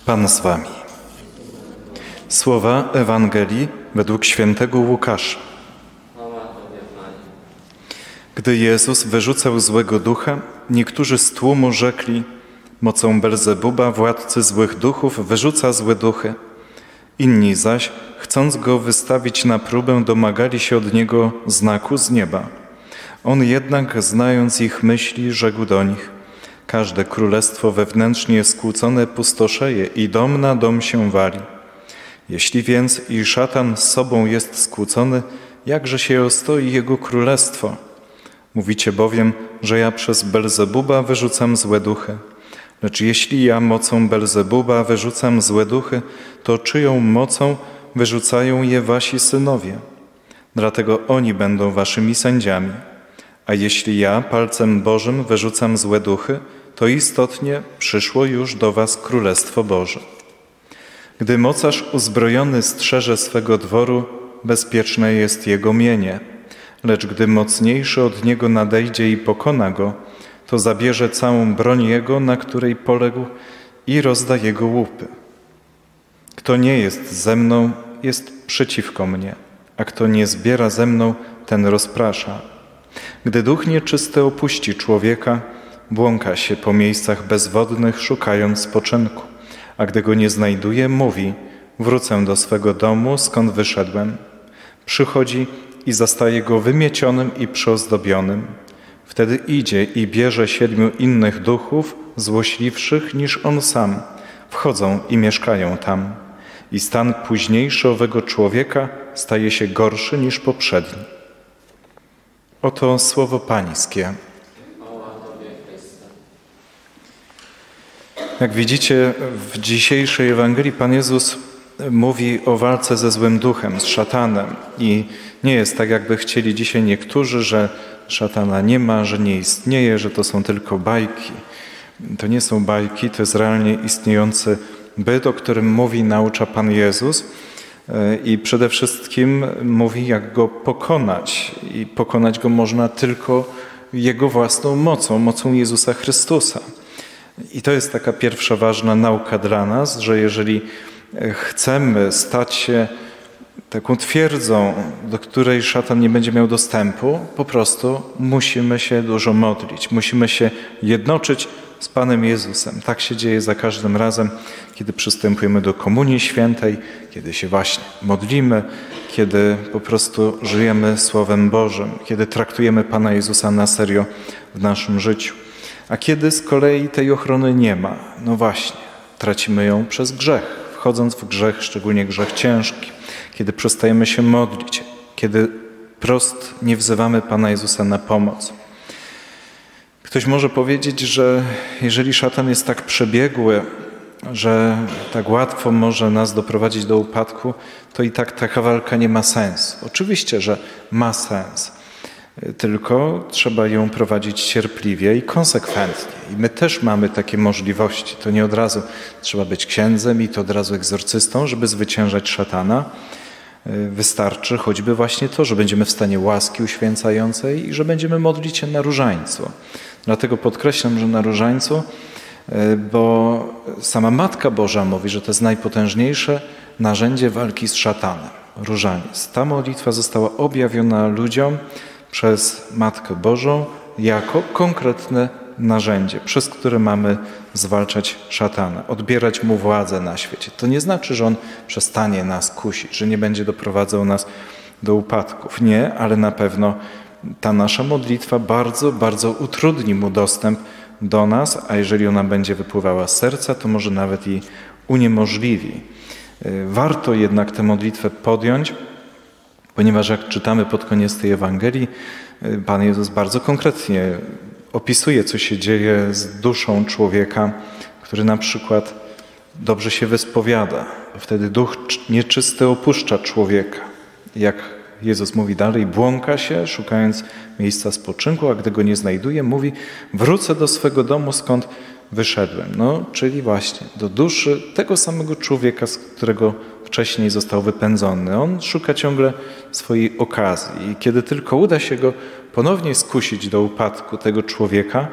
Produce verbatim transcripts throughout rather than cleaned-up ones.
Pan z wami. Słowa Ewangelii według świętego Łukasza. Gdy Jezus wyrzucał złego ducha, niektórzy z tłumu rzekli: mocą Belzebuba, władcy złych duchów, wyrzuca złe duchy. Inni zaś, chcąc go wystawić na próbę, domagali się od niego znaku z nieba. On jednak, znając ich myśli, rzekł do nich: każde królestwo wewnętrznie skłócone pustoszeje i dom na dom się wali. Jeśli więc i szatan z sobą jest skłócony, jakże się ostoi jego królestwo? Mówicie bowiem, że ja przez Belzebuba wyrzucam złe duchy. Lecz jeśli ja mocą Belzebuba wyrzucam złe duchy, to czyją mocą wyrzucają je wasi synowie? Dlatego oni będą waszymi sędziami. A jeśli ja palcem Bożym wyrzucam złe duchy, to istotnie przyszło już do was Królestwo Boże. Gdy mocarz uzbrojony strzeże swego dworu, bezpieczne jest jego mienie. Lecz gdy mocniejszy od niego nadejdzie i pokona go, to zabierze całą broń jego, na której poległ, i rozda jego łupy. Kto nie jest ze mną, jest przeciwko mnie, a kto nie zbiera ze mną, ten rozprasza. Gdy duch nieczysty opuści człowieka, błąka się po miejscach bezwodnych, szukając spoczynku, a gdy go nie znajduje, mówi: wrócę do swego domu, skąd wyszedłem. Przychodzi i zastaje go wymiecionym i przyozdobionym. Wtedy idzie i bierze siedmiu innych duchów, złośliwszych niż on sam. Wchodzą i mieszkają tam. I stan późniejszy owego człowieka staje się gorszy niż poprzedni. Oto słowo Pańskie. Jak widzicie, w dzisiejszej Ewangelii Pan Jezus mówi o walce ze złym duchem, z szatanem. I nie jest tak, jakby chcieli dzisiaj niektórzy, że szatana nie ma, że nie istnieje, że to są tylko bajki. To nie są bajki, to jest realnie istniejący byt, o którym mówi, naucza Pan Jezus. I przede wszystkim mówi, jak go pokonać. I pokonać go można tylko Jego własną mocą, mocą Jezusa Chrystusa. I to jest taka pierwsza ważna nauka dla nas, że jeżeli chcemy stać się taką twierdzą, do której szatan nie będzie miał dostępu, po prostu musimy się dużo modlić. Musimy się jednoczyć z Panem Jezusem. Tak się dzieje za każdym razem, kiedy przystępujemy do Komunii Świętej, kiedy się właśnie modlimy, kiedy po prostu żyjemy Słowem Bożym, kiedy traktujemy Pana Jezusa na serio w naszym życiu. A kiedy z kolei tej ochrony nie ma, no właśnie, tracimy ją przez grzech, wchodząc w grzech, szczególnie grzech ciężki, kiedy przestajemy się modlić, kiedy prost nie wzywamy Pana Jezusa na pomoc. Ktoś może powiedzieć, że jeżeli szatan jest tak przebiegły, że tak łatwo może nas doprowadzić do upadku, to i tak taka walka nie ma sensu. Oczywiście, że ma sens, tylko trzeba ją prowadzić cierpliwie i konsekwentnie. I my też mamy takie możliwości. To nie od razu trzeba być księdzem i to od razu egzorcystą, żeby zwyciężać szatana. Wystarczy choćby właśnie to, że będziemy w stanie łaski uświęcającej i że będziemy modlić się na różańcu. Dlatego podkreślam, że na różańcu, bo sama Matka Boża mówi, że to jest najpotężniejsze narzędzie walki z szatanem. Różaniec. Ta modlitwa została objawiona ludziom przez Matkę Bożą jako konkretne narzędzie, przez które mamy zwalczać szatana, odbierać mu władzę na świecie. To nie znaczy, że on przestanie nas kusić, że nie będzie doprowadzał nas do upadków. Nie, ale na pewno ta nasza modlitwa bardzo, bardzo utrudni mu dostęp do nas, a jeżeli ona będzie wypływała z serca, to może nawet i uniemożliwi. Warto jednak tę modlitwę podjąć, ponieważ jak czytamy pod koniec tej Ewangelii, Pan Jezus bardzo konkretnie opisuje, co się dzieje z duszą człowieka, który na przykład dobrze się wyspowiada. Wtedy duch nieczysty opuszcza człowieka. Jak Jezus mówi dalej, błąka się, szukając miejsca spoczynku, a gdy go nie znajduje, mówi: wrócę do swego domu, skąd wyszedłem. No, czyli właśnie do duszy tego samego człowieka, z którego wcześniej został wypędzony. On szuka ciągle swojej okazji i kiedy tylko uda się go ponownie skusić do upadku tego człowieka,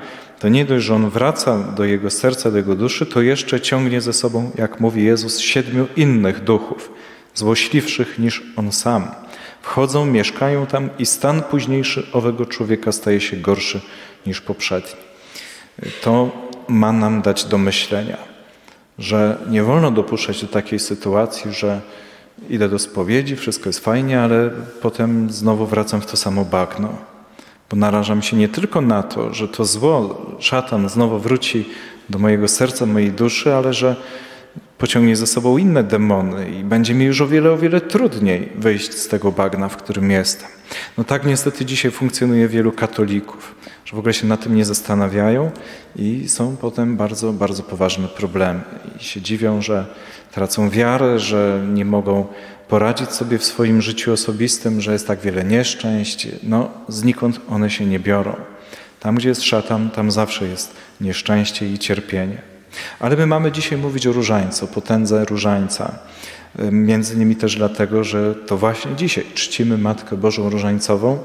to nie dość, że on wraca do jego serca, do jego duszy, to jeszcze ciągnie ze sobą, jak mówi Jezus, siedmiu innych duchów, złośliwszych niż on sam. Wchodzą, mieszkają tam i stan późniejszy owego człowieka staje się gorszy niż poprzedni. To ma nam dać do myślenia, że nie wolno dopuszczać do takiej sytuacji, że idę do spowiedzi, wszystko jest fajnie, ale potem znowu wracam w to samo bagno. Bo narażam się nie tylko na to, że to zło, szatan znowu wróci do mojego serca, mojej duszy, ale że pociągnie ze sobą inne demony i będzie mi już o wiele, o wiele trudniej wyjść z tego bagna, w którym jestem. No tak niestety dzisiaj funkcjonuje wielu katolików, że w ogóle się na tym nie zastanawiają i są potem bardzo, bardzo poważne problemy. I się dziwią, że tracą wiarę, że nie mogą poradzić sobie w swoim życiu osobistym, że jest tak wiele nieszczęść. No znikąd one się nie biorą. Tam, gdzie jest szatan, tam zawsze jest nieszczęście i cierpienie. Ale my mamy dzisiaj mówić o różańcu, o potędze różańca. Między innymi też dlatego, że to właśnie dzisiaj czcimy Matkę Bożą Różańcową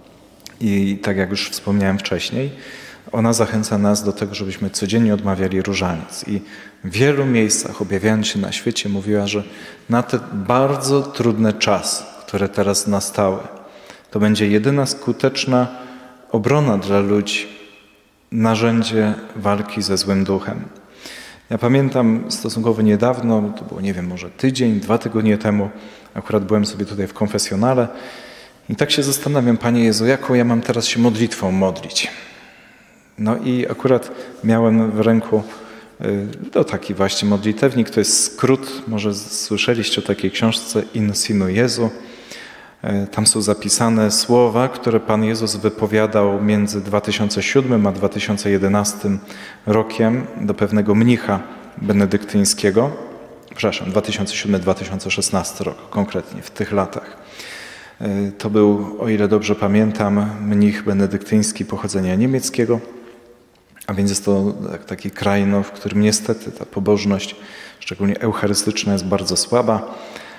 i tak jak już wspomniałem wcześniej, ona zachęca nas do tego, żebyśmy codziennie odmawiali różaniec. I w wielu miejscach, objawiając się na świecie, mówiła, że na te bardzo trudne czasy, które teraz nastały, to będzie jedyna skuteczna obrona dla ludzi, narzędzie walki ze złym duchem. Ja pamiętam stosunkowo niedawno, to było, nie wiem, może tydzień, dwa tygodnie temu, akurat byłem sobie tutaj w konfesjonale i tak się zastanawiam, Panie Jezu, jaką ja mam teraz się modlitwą modlić? No i akurat miałem w ręku no, taki właśnie modlitewnik, to jest skrót, może słyszeliście o takiej książce In Sinu Jezu. Tam są zapisane słowa, które Pan Jezus wypowiadał między dwa tysiące siódmym a dwa tysiące jedenastym rokiem do pewnego mnicha benedyktyńskiego. Przepraszam, dwa tysiące siódmy do dwa tysiące szesnastego rok, konkretnie w tych latach. To był, o ile dobrze pamiętam, mnich benedyktyński pochodzenia niemieckiego, a więc jest to taki kraj, no, w którym niestety ta pobożność, szczególnie eucharystyczna, jest bardzo słaba.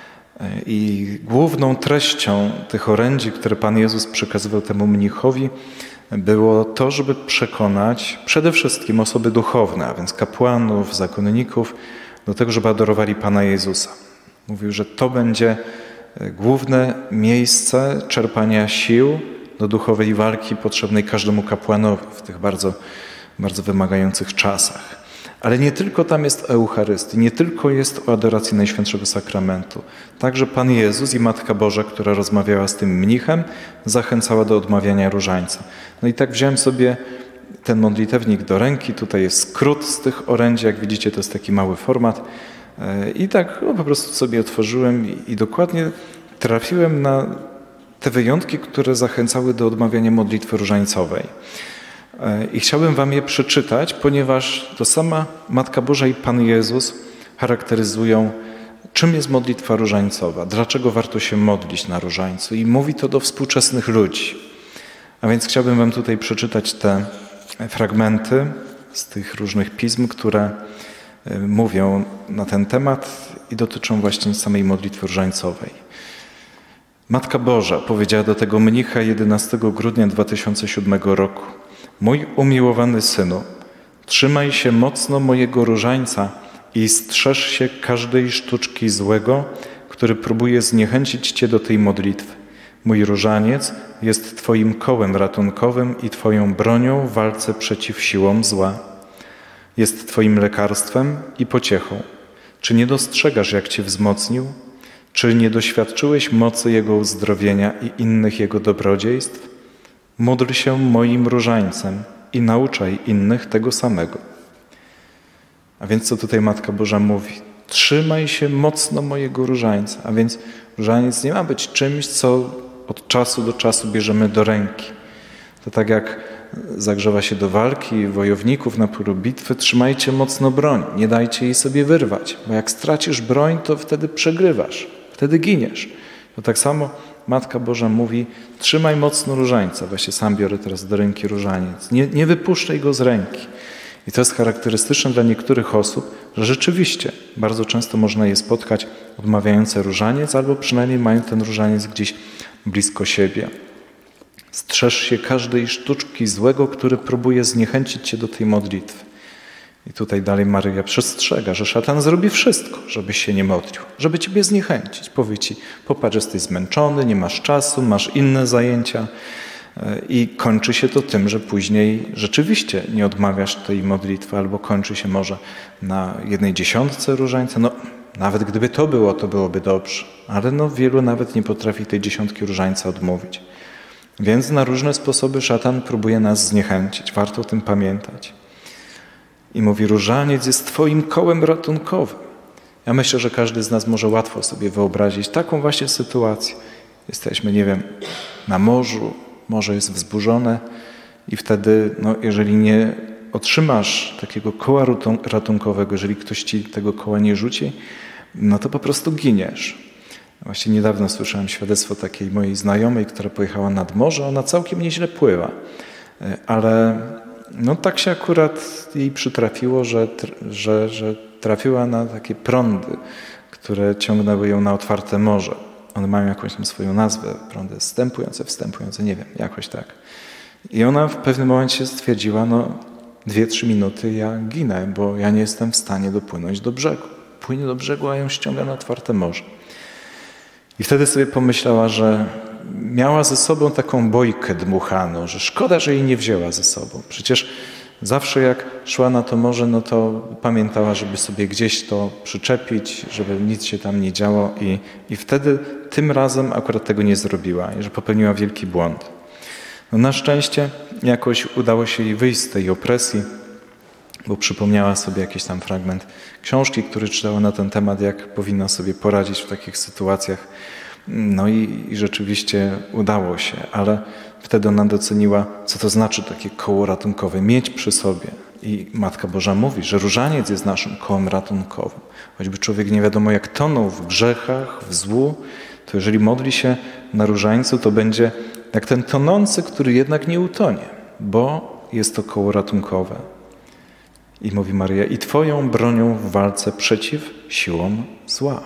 I główną treścią tych orędzi, które Pan Jezus przekazywał temu mnichowi, było to, żeby przekonać przede wszystkim osoby duchowne, a więc kapłanów, zakonników, do tego, żeby adorowali Pana Jezusa. Mówił, że to będzie główne miejsce czerpania sił do duchowej walki potrzebnej każdemu kapłanowi w tych bardzo, bardzo wymagających czasach. Ale nie tylko tam jest Eucharystii, nie tylko jest o adoracji Najświętszego Sakramentu. Także Pan Jezus i Matka Boża, która rozmawiała z tym mnichem, zachęcała do odmawiania różańca. No i tak wziąłem sobie ten modlitewnik do ręki. Tutaj jest skrót z tych orędzi. Jak widzicie, to jest taki mały format. I tak no, po prostu sobie otworzyłem i, i dokładnie trafiłem na te wyjątki, które zachęcały do odmawiania modlitwy różańcowej. I chciałbym wam je przeczytać, ponieważ to sama Matka Boża i Pan Jezus charakteryzują, czym jest modlitwa różańcowa, dlaczego warto się modlić na różańcu. I mówi to do współczesnych ludzi. A więc chciałbym wam tutaj przeczytać te fragmenty z tych różnych pism, które mówią na ten temat i dotyczą właśnie samej modlitwy różańcowej. Matka Boża powiedziała do tego mnicha jedenastego grudnia dwa tysiące siódmego roku: Mój umiłowany synu, trzymaj się mocno mojego różańca i strzeż się każdej sztuczki złego, który próbuje zniechęcić cię do tej modlitwy. Mój różaniec jest twoim kołem ratunkowym i twoją bronią w walce przeciw siłom zła. Jest twoim lekarstwem i pociechą. Czy nie dostrzegasz, jak cię wzmocnił? Czy nie doświadczyłeś mocy Jego uzdrowienia i innych Jego dobrodziejstw? Módl się moim różańcem i nauczaj innych tego samego. A więc co tutaj Matka Boża mówi? Trzymaj się mocno mojego różańca. A więc różaniec nie ma być czymś, co od czasu do czasu bierzemy do ręki. To tak jak zagrzewa się do walki wojowników na polu bitwy, trzymajcie mocno broń, nie dajcie jej sobie wyrwać, bo jak stracisz broń, to wtedy przegrywasz, wtedy giniesz. To tak samo Matka Boża mówi, trzymaj mocno różańca. Właśnie sam biorę teraz do ręki różaniec. Nie, nie wypuszczaj go z ręki. I to jest charakterystyczne dla niektórych osób, że rzeczywiście bardzo często można je spotkać odmawiające różaniec, albo przynajmniej mają ten różaniec gdzieś blisko siebie. Strzeż się każdej sztuczki złego, który próbuje zniechęcić cię do tej modlitwy. I tutaj dalej Maryja przestrzega, że szatan zrobi wszystko, żebyś się nie modlił, żeby ciebie zniechęcić. Powie ci, popatrz, jesteś zmęczony, nie masz czasu, masz inne zajęcia. I kończy się to tym, że później rzeczywiście nie odmawiasz tej modlitwy, albo kończy się może na jednej dziesiątce różańca. No, nawet gdyby to było, to byłoby dobrze. Ale no, wielu nawet nie potrafi tej dziesiątki różańca odmówić. Więc na różne sposoby szatan próbuje nas zniechęcić. Warto o tym pamiętać. I mówi, różaniec jest twoim kołem ratunkowym. Ja myślę, że każdy z nas może łatwo sobie wyobrazić taką właśnie sytuację. Jesteśmy, nie wiem, na morzu, morze jest wzburzone i wtedy, no, jeżeli nie otrzymasz takiego koła ratunkowego, jeżeli ktoś ci tego koła nie rzuci, no to po prostu giniesz. Właśnie niedawno słyszałem świadectwo takiej mojej znajomej, która pojechała nad morze. Ona całkiem nieźle pływa, ale no tak się akurat jej przytrafiło, że, że, że trafiła na takie prądy, które ciągnęły ją na otwarte morze. One mają jakąś tam swoją nazwę, prądy wstępujące, wstępujące, nie wiem, jakoś tak. I ona w pewnym momencie stwierdziła, no dwie, trzy minuty ja ginę, bo ja nie jestem w stanie dopłynąć do brzegu. Płynie do brzegu, a ją ściąga na otwarte morze. I wtedy sobie pomyślała, że miała ze sobą taką bojkę dmuchaną, że szkoda, że jej nie wzięła ze sobą. Przecież zawsze jak szła na to morze, no to pamiętała, żeby sobie gdzieś to przyczepić, żeby nic się tam nie działo i, i wtedy tym razem akurat tego nie zrobiła i że popełniła wielki błąd. No na szczęście jakoś udało się jej wyjść z tej opresji, bo przypomniała sobie jakiś tam fragment książki, który czytała na ten temat, jak powinna sobie poradzić w takich sytuacjach. No i, i rzeczywiście udało się, ale wtedy ona doceniła, co to znaczy takie koło ratunkowe, mieć przy sobie. I Matka Boża mówi, że różaniec jest naszym kołem ratunkowym. Choćby człowiek nie wiadomo jak tonął w grzechach, w złu, to jeżeli modli się na różańcu, to będzie jak ten tonący, który jednak nie utonie, bo jest to koło ratunkowe. I mówi Maryja, i Twoją bronią w walce przeciw siłom zła.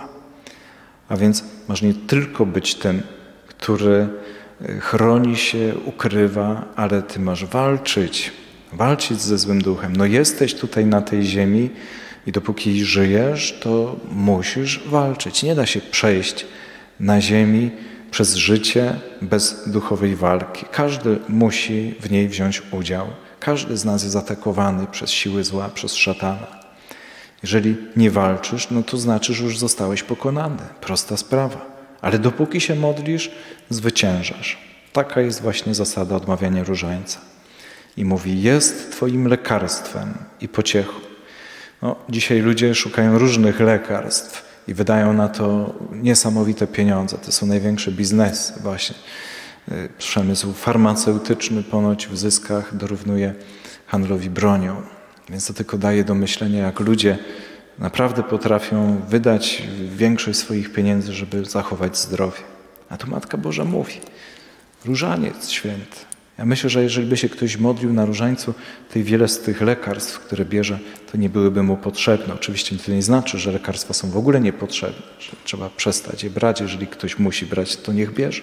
A więc masz nie tylko być tym, który chroni się, ukrywa, ale Ty masz walczyć, walczyć ze złym duchem. No jesteś tutaj na tej ziemi i dopóki żyjesz, to musisz walczyć. Nie da się przejść na ziemi przez życie bez duchowej walki. Każdy musi w niej wziąć udział. Każdy z nas jest atakowany przez siły zła, przez szatana. Jeżeli nie walczysz, no to znaczy, że już zostałeś pokonany. Prosta sprawa. Ale dopóki się modlisz, zwyciężasz. Taka jest właśnie zasada odmawiania różańca. I mówi, jest Twoim lekarstwem i pociechą. No, dzisiaj ludzie szukają różnych lekarstw i wydają na to niesamowite pieniądze. To są największe biznesy właśnie. Przemysł farmaceutyczny ponoć w zyskach dorównuje handlowi bronią. Więc to tylko daje do myślenia, jak ludzie naprawdę potrafią wydać większość swoich pieniędzy, żeby zachować zdrowie. A tu Matka Boża mówi, różaniec święty. Ja myślę, że jeżeli by się ktoś modlił na różańcu, to i wiele z tych lekarstw, które bierze, to nie byłyby mu potrzebne. Oczywiście to nie znaczy, że lekarstwa są w ogóle niepotrzebne, że trzeba przestać je brać. Jeżeli ktoś musi brać, to niech bierze.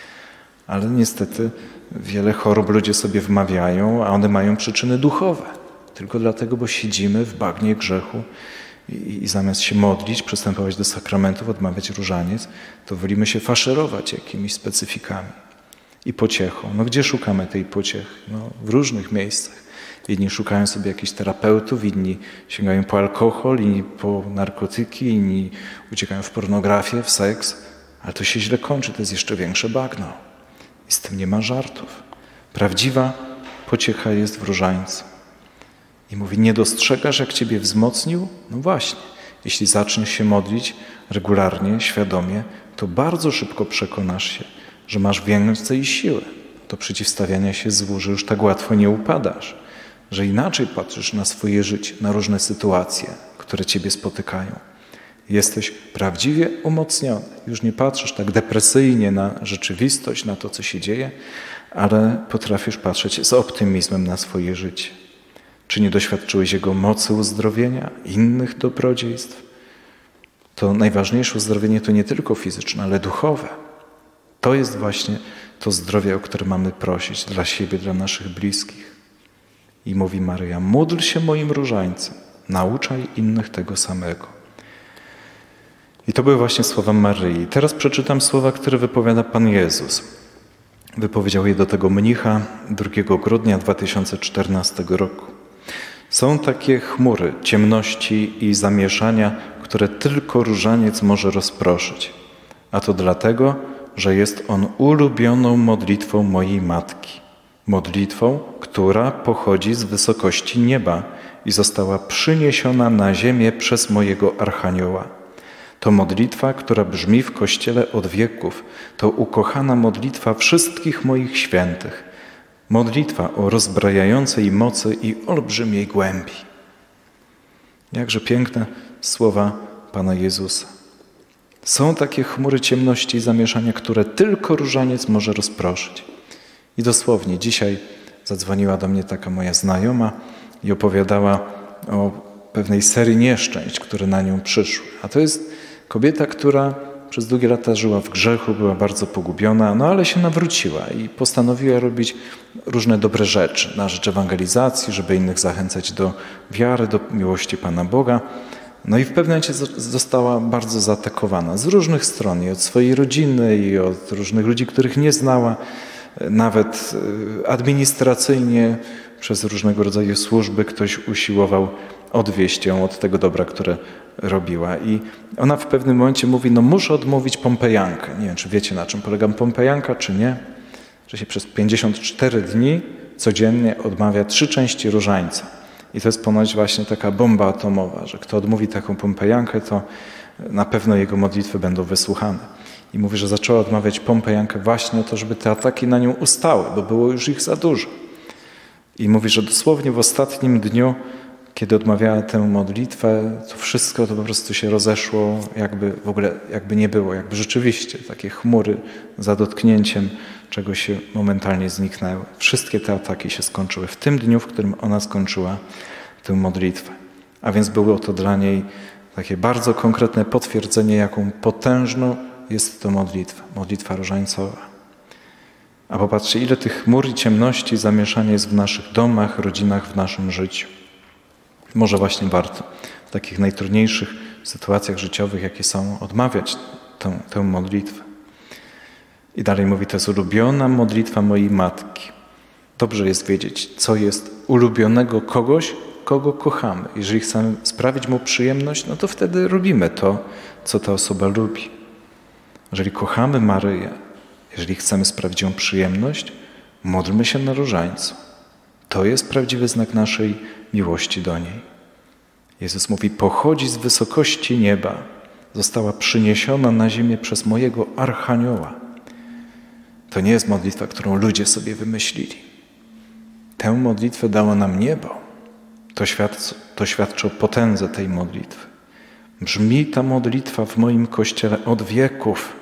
Ale niestety wiele chorób ludzie sobie wmawiają, a one mają przyczyny duchowe. Tylko dlatego, bo siedzimy w bagnie grzechu i, i zamiast się modlić, przystępować do sakramentów, odmawiać różaniec, to wolimy się faszerować jakimiś specyfikami i pociechą. No gdzie szukamy tej pociechy? No, w różnych miejscach. Jedni szukają sobie jakichś terapeutów, inni sięgają po alkohol, inni po narkotyki, inni uciekają w pornografię, w seks, ale to się źle kończy, to jest jeszcze większe bagno. I z tym nie ma żartów. Prawdziwa pociecha jest w różańcu. I mówi, nie dostrzegasz, jak Ciebie wzmocnił? No właśnie, jeśli zaczniesz się modlić regularnie, świadomie, to bardzo szybko przekonasz się, że masz więcej siły do przeciwstawiania się złu, że już tak łatwo nie upadasz, że inaczej patrzysz na swoje życie, na różne sytuacje, które Ciebie spotykają. Jesteś prawdziwie umocniony. Już nie patrzysz tak depresyjnie na rzeczywistość, na to, co się dzieje, ale potrafisz patrzeć z optymizmem na swoje życie. Czy nie doświadczyłeś Jego mocy uzdrowienia, innych dobrodziejstw? To najważniejsze uzdrowienie to nie tylko fizyczne, ale duchowe. To jest właśnie to zdrowie, o które mamy prosić dla siebie, dla naszych bliskich. I mówi Maryja, módl się moim różańcem, nauczaj innych tego samego. I to były właśnie słowa Maryi. Teraz przeczytam słowa, które wypowiada Pan Jezus. Wypowiedział je do tego mnicha drugiego grudnia dwa tysiące czternastego roku. Są takie chmury ciemności i zamieszania, które tylko różaniec może rozproszyć. A to dlatego, że jest on ulubioną modlitwą mojej Matki. Modlitwą, która pochodzi z wysokości nieba i została przyniesiona na ziemię przez mojego Archanioła. To modlitwa, która brzmi w Kościele od wieków. To ukochana modlitwa wszystkich moich świętych. Modlitwa o rozbrajającej mocy i olbrzymiej głębi. Jakże piękne słowa Pana Jezusa. Są takie chmury ciemności i zamieszania, które tylko różaniec może rozproszyć. I dosłownie dzisiaj zadzwoniła do mnie taka moja znajoma i opowiadała o pewnej serii nieszczęść, które na nią przyszły. A to jest kobieta, która przez długie lata żyła w grzechu, była bardzo pogubiona, no ale się nawróciła i postanowiła robić różne dobre rzeczy na rzecz ewangelizacji, żeby innych zachęcać do wiary, do miłości Pana Boga. No i w pewnym momencie została bardzo zaatakowana z różnych stron, i od swojej rodziny, i od różnych ludzi, których nie znała, nawet administracyjnie przez różnego rodzaju służby ktoś usiłował odwieść ją od tego dobra, które robiła. I ona w pewnym momencie mówi, no muszę odmówić pompejankę. Nie wiem, czy wiecie, na czym polega pompejanka, czy nie. Że się przez pięćdziesiąt cztery dni codziennie odmawia trzy części różańca. I to jest ponoć właśnie taka bomba atomowa, że kto odmówi taką pompejankę, to na pewno jego modlitwy będą wysłuchane. I mówi, że zaczęła odmawiać pompejankę właśnie o to, żeby te ataki na nią ustały, bo było już ich za dużo. I mówi, że dosłownie w ostatnim dniu, kiedy odmawiała tę modlitwę, to wszystko to po prostu się rozeszło, jakby w ogóle jakby nie było, jakby rzeczywiście takie chmury za dotknięciem czegoś się momentalnie zniknęły. Wszystkie te ataki się skończyły w tym dniu, w którym ona skończyła tę modlitwę. A więc było to dla niej takie bardzo konkretne potwierdzenie, jaką potężną jest to modlitwa, modlitwa różańcowa. A popatrzcie, ile tych chmur i ciemności, zamieszania jest w naszych domach, rodzinach, w naszym życiu. Może właśnie warto w takich najtrudniejszych sytuacjach życiowych, jakie są, odmawiać tę, tę modlitwę. I dalej mówi, to jest ulubiona modlitwa mojej Matki. Dobrze jest wiedzieć, co jest ulubionego kogoś, kogo kochamy. Jeżeli chcemy sprawić mu przyjemność, no to wtedy robimy to, co ta osoba lubi. Jeżeli kochamy Maryję, jeżeli chcemy sprawić ją przyjemność, módlmy się na różańcu. To jest prawdziwy znak naszej miłości do niej. Jezus mówi, pochodzi z wysokości nieba, została przyniesiona na ziemię przez mojego Archanioła. To nie jest modlitwa, którą ludzie sobie wymyślili. Tę modlitwę dało nam niebo. To świadczy, to świadczy o potędze tej modlitwy. Brzmi ta modlitwa w moim Kościele od wieków.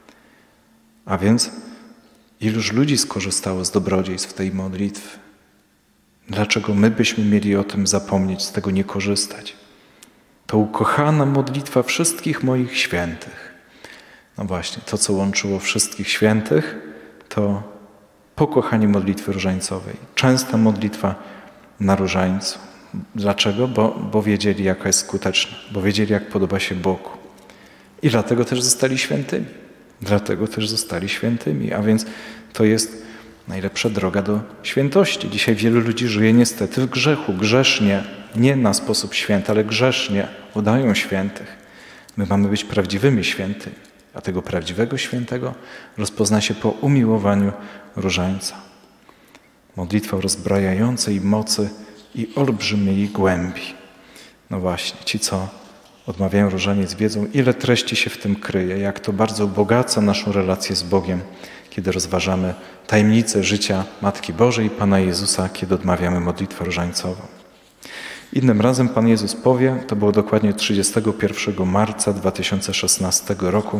A więc iluż ludzi skorzystało z dobrodziejstw tej modlitwy? Dlaczego my byśmy mieli o tym zapomnieć, z tego nie korzystać? To ukochana modlitwa wszystkich moich świętych. No właśnie, to co łączyło wszystkich świętych, to pokochanie modlitwy różańcowej. Częsta modlitwa na różańcu. Dlaczego? Bo, bo wiedzieli, jaka jest skuteczna, bo wiedzieli, jak podoba się Bogu. I dlatego też zostali świętymi. Dlatego też zostali świętymi. A więc to jest najlepsza droga do świętości. Dzisiaj wielu ludzi żyje niestety w grzechu, grzesznie, nie na sposób święty, ale grzesznie udają świętych. My mamy być prawdziwymi świętymi, a tego prawdziwego świętego rozpozna się po umiłowaniu różańca. Modlitwa o rozbrajającej mocy i olbrzymiej głębi. No właśnie, ci co odmawiają różaniec wiedzą, ile treści się w tym kryje, jak to bardzo ubogaca naszą relację z Bogiem, kiedy rozważamy tajemnicę życia Matki Bożej i Pana Jezusa, kiedy odmawiamy modlitwę różańcową. Innym razem Pan Jezus powie, to było dokładnie trzydziestego pierwszego marca dwa tysiące szesnastego roku,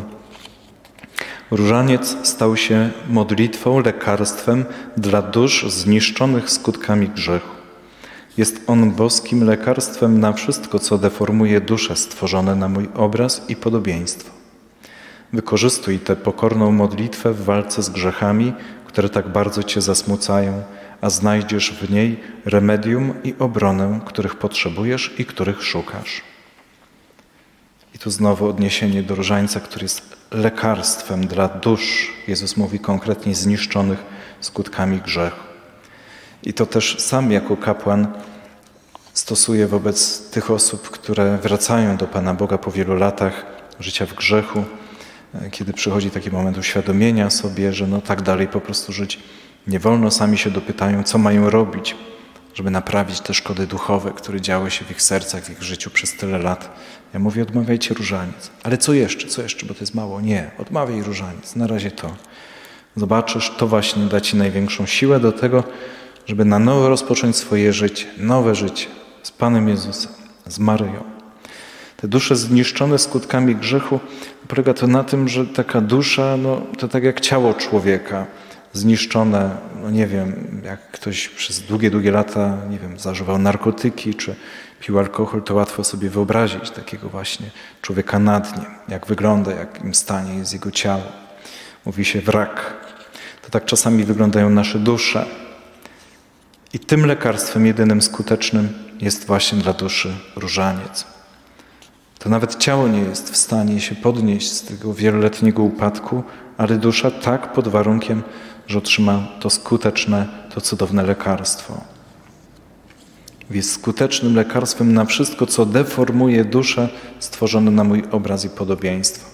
różaniec stał się modlitwą, lekarstwem dla dusz zniszczonych skutkami grzechu. Jest on boskim lekarstwem na wszystko, co deformuje dusze stworzone na mój obraz i podobieństwo. Wykorzystuj tę pokorną modlitwę w walce z grzechami, które tak bardzo Cię zasmucają, a znajdziesz w niej remedium i obronę, których potrzebujesz i których szukasz. I tu znowu odniesienie do różańca, który jest lekarstwem dla dusz. Jezus mówi konkretnie zniszczonych skutkami grzechu. I to też sam jako kapłan stosuje wobec tych osób, które wracają do Pana Boga po wielu latach życia w grzechu, kiedy przychodzi taki moment uświadomienia sobie, że no tak dalej po prostu żyć nie wolno. Sami się dopytają, co mają robić, żeby naprawić te szkody duchowe, które działy się w ich sercach, w ich życiu przez tyle lat. Ja mówię, odmawiajcie różaniec. Ale co jeszcze? Co jeszcze? Bo to jest mało. Nie, odmawiaj różaniec. Na razie to. Zobaczysz, to właśnie da Ci największą siłę do tego, żeby na nowo rozpocząć swoje życie, nowe życie z Panem Jezusem, z Maryją. Te dusze zniszczone skutkami grzechu, polega to na tym, że taka dusza, no, to tak jak ciało człowieka, zniszczone, no nie wiem, jak ktoś przez długie, długie lata, nie wiem, zażywał narkotyki czy pił alkohol, to łatwo sobie wyobrazić takiego właśnie człowieka na dnie, jak wygląda, w jakim stanie jest jego ciało. Mówi się wrak. To tak czasami wyglądają nasze dusze. I tym lekarstwem jedynym skutecznym jest właśnie dla duszy różaniec. To nawet ciało nie jest w stanie się podnieść z tego wieloletniego upadku, ale dusza tak, pod warunkiem, że otrzyma to skuteczne, to cudowne lekarstwo. Jest skutecznym lekarstwem na wszystko, co deformuje duszę stworzone na mój obraz i podobieństwo.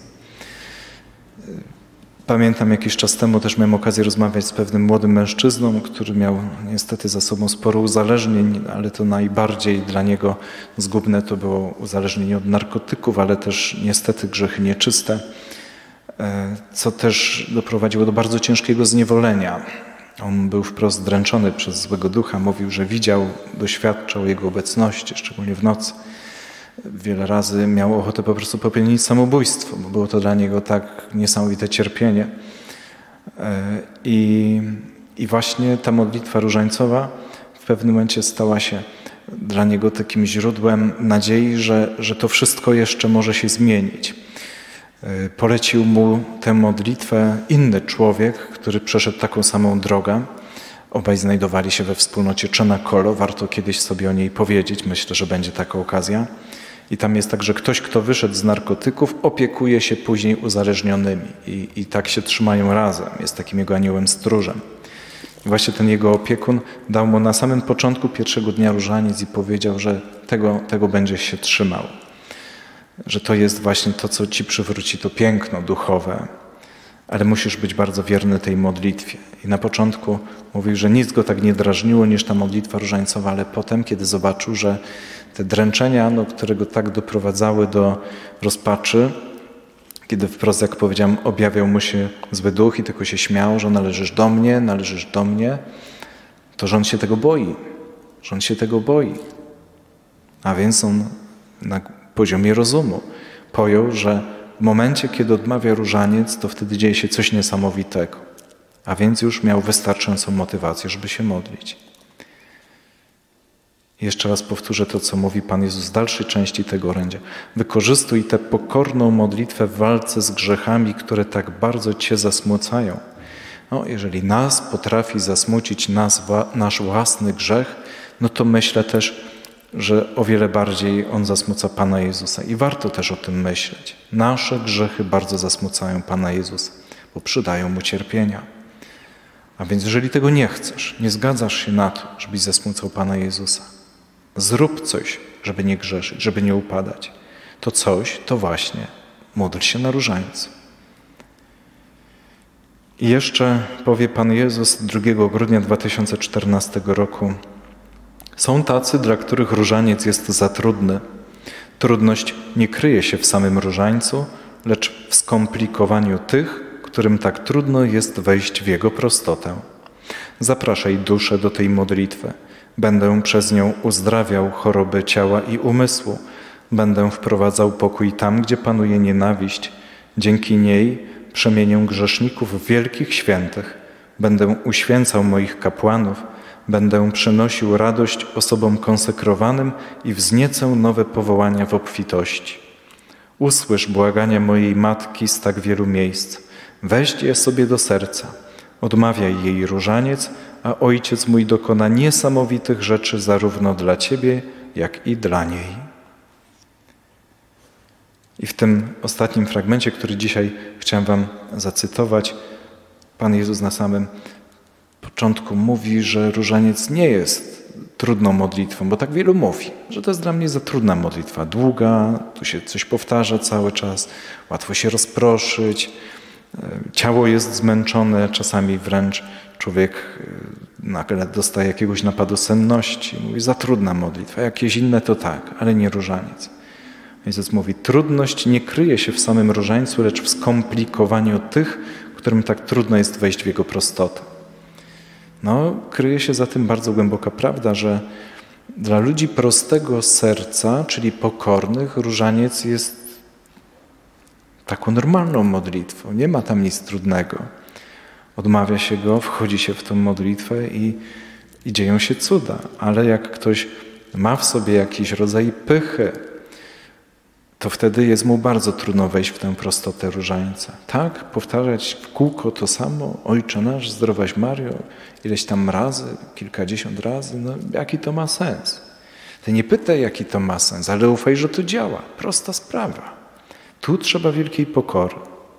Pamiętam, jakiś czas temu też miałem okazję rozmawiać z pewnym młodym mężczyzną, który miał niestety za sobą sporo uzależnień, ale to najbardziej dla niego zgubne to było uzależnienie od narkotyków, ale też niestety grzechy nieczyste, co też doprowadziło do bardzo ciężkiego zniewolenia. On był wprost dręczony przez złego ducha, mówił, że widział, doświadczał jego obecności, szczególnie w nocy. Wiele razy miał ochotę po prostu popełnić samobójstwo, bo było to dla niego tak niesamowite cierpienie. I, i właśnie ta modlitwa różańcowa w pewnym momencie stała się dla niego takim źródłem nadziei, że, że to wszystko jeszcze może się zmienić. Polecił mu tę modlitwę inny człowiek, który przeszedł taką samą drogę. Obaj znajdowali się we wspólnocie Czenakolo. Warto kiedyś sobie o niej powiedzieć. Myślę, że będzie taka okazja. I tam jest tak, że ktoś, kto wyszedł z narkotyków, opiekuje się później uzależnionymi. I, i tak się trzymają razem. Jest takim jego aniołem stróżem. I właśnie ten jego opiekun dał mu na samym początku pierwszego dnia różaniec i powiedział, że tego, tego będziesz się trzymał. Że to jest właśnie to, co ci przywróci to piękno duchowe. Ale musisz być bardzo wierny tej modlitwie. I na początku mówił, że nic go tak nie drażniło niż ta modlitwa różańcowa, ale potem, kiedy zobaczył, że te dręczenia, no, które go tak doprowadzały do rozpaczy, kiedy wprost, jak powiedziałem, objawiał mu się zły duch i tylko się śmiał, że należysz do mnie, należysz do mnie, to że on się tego boi. Że on się tego boi. A więc on na poziomie rozumu pojął, że w momencie, kiedy odmawia różaniec, to wtedy dzieje się coś niesamowitego. A więc już miał wystarczającą motywację, żeby się modlić. Jeszcze raz powtórzę to, co mówi Pan Jezus w dalszej części tego orędzia. Wykorzystuj tę pokorną modlitwę w walce z grzechami, które tak bardzo Cię zasmucają. No, jeżeli nas potrafi zasmucić nas, nasz własny grzech, no to myślę też, że o wiele bardziej on zasmuca Pana Jezusa. I warto też o tym myśleć. Nasze grzechy bardzo zasmucają Pana Jezusa, bo przydają Mu cierpienia. A więc jeżeli tego nie chcesz, nie zgadzasz się na to, żebyś zasmucał Pana Jezusa, zrób coś, żeby nie grzeszyć, żeby nie upadać. To coś, to właśnie módl się na różańcu. I jeszcze powie Pan Jezus drugiego grudnia dwa tysiące czternastego roku: są tacy, dla których różaniec jest za trudny. Trudność nie kryje się w samym różańcu, lecz w skomplikowaniu tych, którym tak trudno jest wejść w jego prostotę. Zapraszaj duszę do tej modlitwy. Będę przez nią uzdrawiał choroby ciała i umysłu. Będę wprowadzał pokój tam, gdzie panuje nienawiść. Dzięki niej przemienię grzeszników w wielkich świętych. Będę uświęcał moich kapłanów. Będę przynosił radość osobom konsekrowanym i wzniecę nowe powołania w obfitości. usłysz błagania mojej matki z tak wielu miejsc. Weź je sobie do serca. Odmawiaj jej różaniec, a Ojciec mój dokona niesamowitych rzeczy zarówno dla ciebie, jak i dla niej. I w tym ostatnim fragmencie, który dzisiaj chciałem wam zacytować, Pan Jezus na samym początku mówi, że różaniec nie jest trudną modlitwą, bo tak wielu mówi, że to jest dla mnie za trudna modlitwa, długa, tu się coś powtarza cały czas, łatwo się rozproszyć, ciało jest zmęczone, czasami wręcz człowiek nagle dostaje jakiegoś napadu senności, mówi, za trudna modlitwa, jakieś inne to tak, ale nie różaniec. Jezus mówi, trudność nie kryje się w samym różańcu, lecz w skomplikowaniu tych, którym tak trudno jest wejść w jego prostotę. No, kryje się za tym bardzo głęboka prawda, że dla ludzi prostego serca, czyli pokornych, różaniec jest taką normalną modlitwą. Nie ma tam nic trudnego. Odmawia się go, wchodzi się w tę modlitwę i, i dzieją się cuda. Ale jak ktoś ma w sobie jakiś rodzaj pychy, to wtedy jest mu bardzo trudno wejść w tę prostotę różańca. Tak, powtarzać w kółko to samo, Ojcze nasz, zdrowaś Mario, ileś tam razy, kilkadziesiąt razy, no jaki to ma sens? Ty nie pytaj, jaki to ma sens, ale ufaj, że to działa. Prosta sprawa. Tu trzeba wielkiej pokory.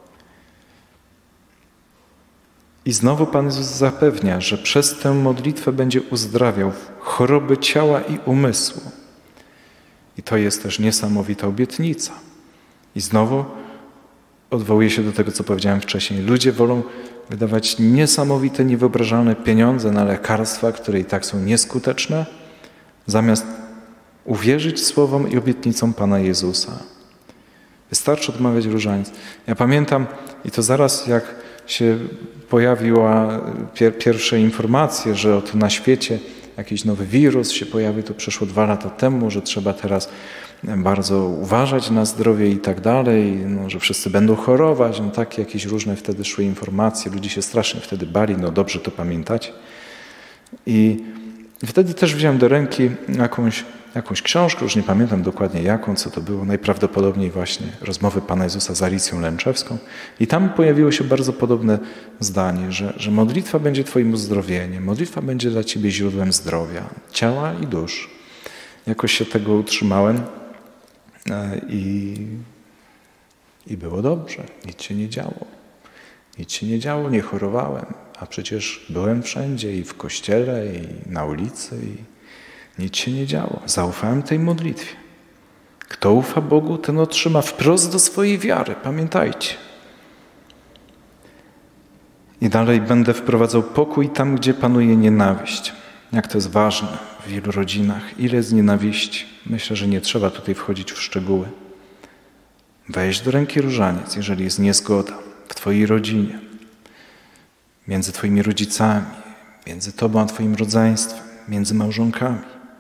I znowu Pan Jezus zapewnia, że przez tę modlitwę będzie uzdrawiał choroby ciała i umysłu. I to jest też niesamowita obietnica. I znowu odwołuję się do tego, co powiedziałem wcześniej. Ludzie wolą wydawać niesamowite, niewyobrażalne pieniądze na lekarstwa, które i tak są nieskuteczne, zamiast uwierzyć słowom i obietnicom Pana Jezusa. Wystarczy odmawiać różaniec. Ja pamiętam, i to zaraz jak się pojawiła pier pierwsze informacje, że oto na świecie jakiś nowy wirus się pojawił, to przeszło dwa lata temu, że trzeba teraz bardzo uważać na zdrowie i tak dalej, no, że wszyscy będą chorować, no takie jakieś różne wtedy szły informacje, ludzie się strasznie wtedy bali, no dobrze to pamiętać. I wtedy też wziąłem do ręki jakąś, jakąś książkę, już nie pamiętam dokładnie jaką, co to było, najprawdopodobniej właśnie rozmowy Pana Jezusa z Alicją Lęczewską i tam pojawiło się bardzo podobne zdanie, że, że modlitwa będzie twoim uzdrowieniem, modlitwa będzie dla ciebie źródłem zdrowia, ciała i dusz. Jakoś się tego utrzymałem i, i było dobrze, nic się nie działo. Nic się nie działo, nie chorowałem, a przecież byłem wszędzie i w kościele, i na ulicy i nic się nie działo. Zaufałem tej modlitwie. Kto ufa Bogu, ten otrzyma wprost do swojej wiary. Pamiętajcie. I dalej będę wprowadzał pokój tam, gdzie panuje nienawiść. Jak to jest ważne w wielu rodzinach. Ile jest nienawiści? Myślę, że nie trzeba tutaj wchodzić w szczegóły. Weź do ręki różaniec, jeżeli jest niezgoda w twojej rodzinie, między twoimi rodzicami, między tobą a twoim rodzeństwem, między małżonkami.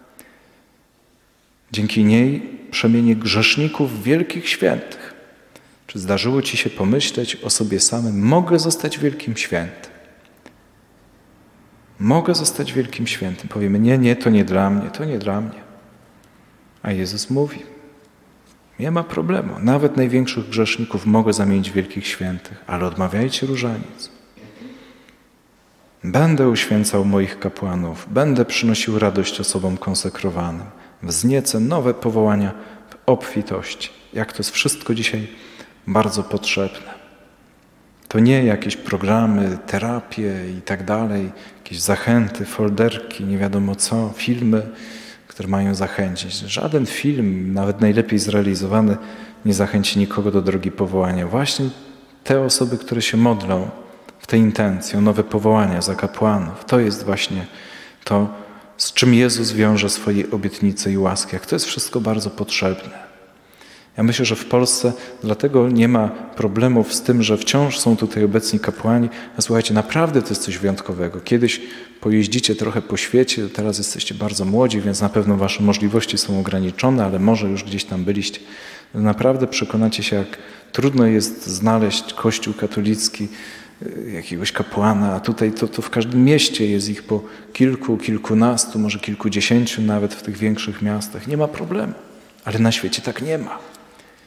Dzięki niej przemienię grzeszników w wielkich świętych. Czy zdarzyło ci się pomyśleć o sobie samym? Mogę zostać wielkim świętym. Mogę zostać wielkim świętym. Powiemy, nie, nie, to nie dla mnie, to nie dla mnie. A Jezus mówi, nie ma problemu. Nawet największych grzeszników mogę zamienić w wielkich świętych, ale odmawiajcie różaniec. Będę uświęcał moich kapłanów, będę przynosił radość osobom konsekrowanym. Wzniecę nowe powołania w obfitości. Jak to jest wszystko dzisiaj bardzo potrzebne. To nie jakieś programy, terapie i tak dalej, jakieś zachęty, folderki, nie wiadomo co, filmy, które mają zachęcić. Żaden film, nawet najlepiej zrealizowany, nie zachęci nikogo do drogi powołania. Właśnie te osoby, które się modlą w tej intencji o nowe powołania za kapłanów, to jest właśnie to, z czym Jezus wiąże swoje obietnice i łaski. Jak to jest wszystko bardzo potrzebne. Ja myślę, że w Polsce dlatego nie ma problemów z tym, że wciąż są tutaj obecni kapłani. A słuchajcie, naprawdę to jest coś wyjątkowego. Kiedyś pojeździcie trochę po świecie, teraz jesteście bardzo młodzi, więc na pewno wasze możliwości są ograniczone, ale może już gdzieś tam byliście. Naprawdę przekonacie się, jak trudno jest znaleźć Kościół katolicki, jakiegoś kapłana, a tutaj to, to w każdym mieście jest ich po kilku, kilkunastu, może kilkudziesięciu nawet w tych większych miastach. Nie ma problemu, ale na świecie tak nie ma.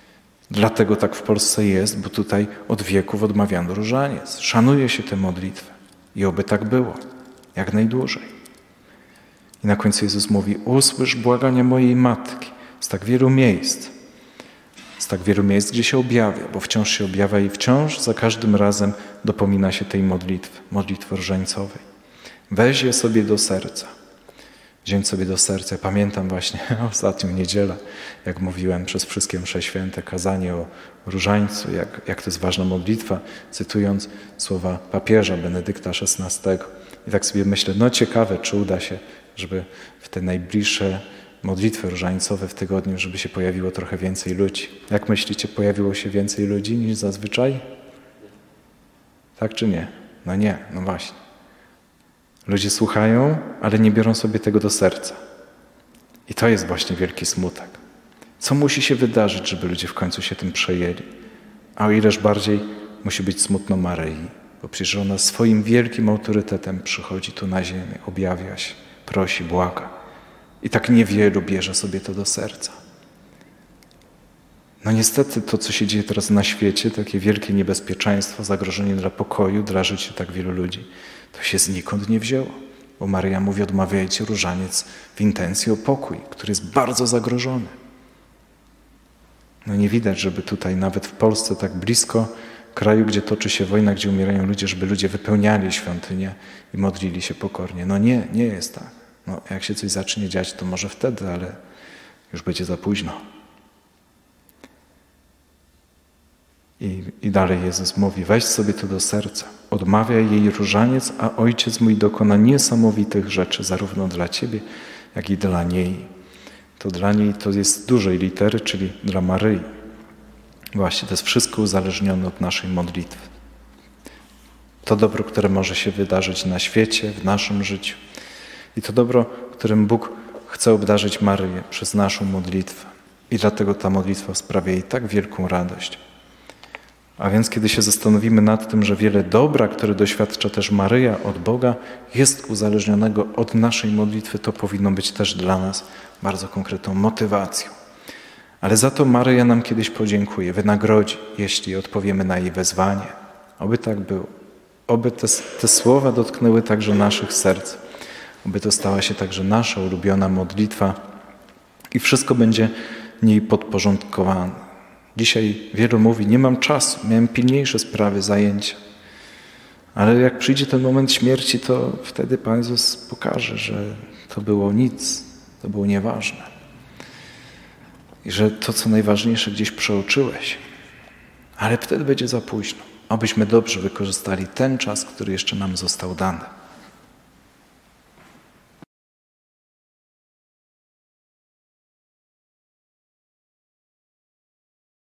Dlatego tak w Polsce jest, bo tutaj od wieków odmawiano różaniec. Szanuje się tę modlitwę i oby tak było, jak najdłużej. I na końcu Jezus mówi: usłysz błagania mojej matki z tak wielu miejsc, z tak wielu miejsc, gdzie się objawia, bo wciąż się objawia i wciąż za każdym razem dopomina się tej modlitwy, modlitwy różańcowej. Weź je sobie do serca. Wziąć sobie do serca. Ja pamiętam właśnie ostatnią niedzielę, jak mówiłem przez wszystkie msze święte, kazanie o różańcu, jak, jak to jest ważna modlitwa, cytując słowa papieża Benedykta szesnastego. I tak sobie myślę, no ciekawe, czy uda się, żeby w te najbliższe modlitwy różańcowe w tygodniu, żeby się pojawiło trochę więcej ludzi. Jak myślicie, pojawiło się więcej ludzi niż zazwyczaj? Tak czy nie? No nie, no właśnie. Ludzie słuchają, ale nie biorą sobie tego do serca. I to jest właśnie wielki smutek. Co musi się wydarzyć, żeby ludzie w końcu się tym przejęli? A o ileż bardziej musi być smutno Maryi, bo przecież ona swoim wielkim autorytetem przychodzi tu na ziemię, objawia się, prosi, błaga. I tak niewielu bierze sobie to do serca. No niestety to, co się dzieje teraz na świecie, takie wielkie niebezpieczeństwo, zagrożenie dla pokoju, dla życia tak wielu ludzi, to się znikąd nie wzięło. Bo Maryja mówi: odmawiajcie różaniec w intencji o pokój, który jest bardzo zagrożony. No nie widać, żeby tutaj nawet w Polsce, tak blisko kraju, gdzie toczy się wojna, gdzie umierają ludzie, żeby ludzie wypełniali świątynię i modlili się pokornie. No nie, nie jest tak. No jak się coś zacznie dziać, to może wtedy, ale już będzie za późno. I, I dalej Jezus mówi: weź sobie to do serca, odmawiaj jej różaniec, a Ojciec mój dokona niesamowitych rzeczy, zarówno dla Ciebie, jak i dla niej. To dla niej to jest z dużej litery, czyli dla Maryi. Właśnie, to jest wszystko uzależnione od naszej modlitwy. To dobro, które może się wydarzyć na świecie, w naszym życiu. I to dobro, którym Bóg chce obdarzyć Maryję przez naszą modlitwę. I dlatego ta modlitwa sprawia jej tak wielką radość. A więc kiedy się zastanowimy nad tym, że wiele dobra, które doświadcza też Maryja od Boga, jest uzależnionego od naszej modlitwy, to powinno być też dla nas bardzo konkretną motywacją. Ale za to Maryja nam kiedyś podziękuje, wynagrodzi, jeśli odpowiemy na jej wezwanie. Oby tak było. Oby te, te słowa dotknęły także naszych serc. Oby to stała się także nasza ulubiona modlitwa i wszystko będzie niej podporządkowane. Dzisiaj wielu mówi: nie mam czasu, miałem pilniejsze sprawy, zajęcia. Ale jak przyjdzie ten moment śmierci, to wtedy Pan Jezus pokaże, że to było nic, to było nieważne. I że to, co najważniejsze, gdzieś przeoczyłeś. Ale wtedy będzie za późno, abyśmy dobrze wykorzystali ten czas, który jeszcze nam został dany.